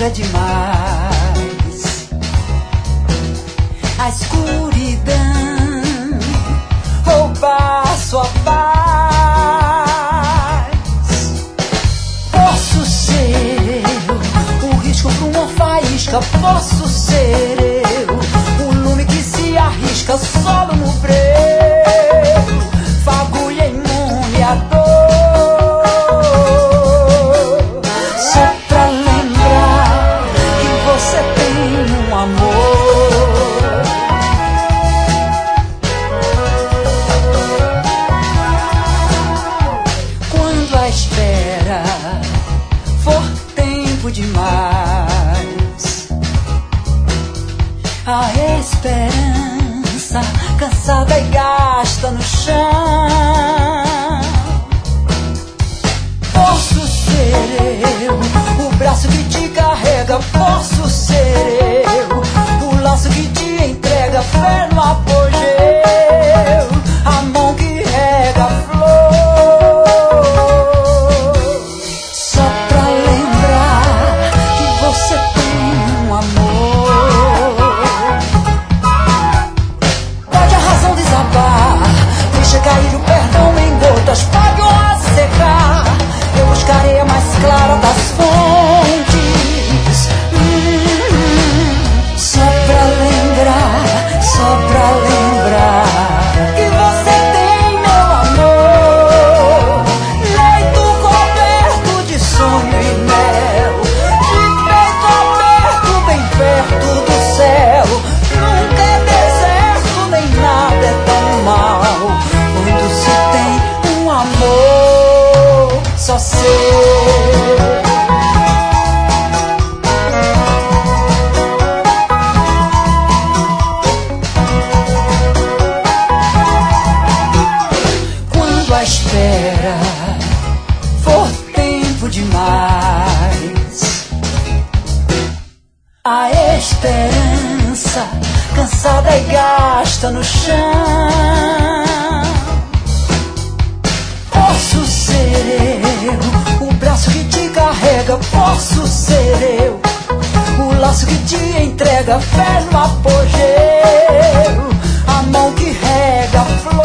é demais. A escuridão rouba sua paz. Posso ser o risco pra uma faísca. Posso ser eu, o lume que se arrisca solo no breu. Fagulha imune à dor. Só pra lembrar que você tem um amor. Quando a espera for tempo demais, a esperança cansada e gasta no chão. Posso ser eu, o braço que te carrega. Posso ser eu, o laço que te entrega. Fé no apogeu, a mão que rega a flor. Só pra lembrar que você tem um amor. Pode a razão desabar, deixa cair o perdão em gotas. Pode honra secar, eu buscarei a mais clara das fontes. Só pra lembrar, só pra lembrar que você tem meu amor. Leito coberto de sonho e mel, de peito aberto bem perto do céu. Nunca é deserto, nem nada é tão mal quando se tem um amor. Só sei. Quando a espera for tempo demais, a esperança cansada e gasta no chão. Posso ser eu, o braço que te carrega. Posso ser eu, o laço que te entrega. Fé no apogeu, a mão que rega a flor.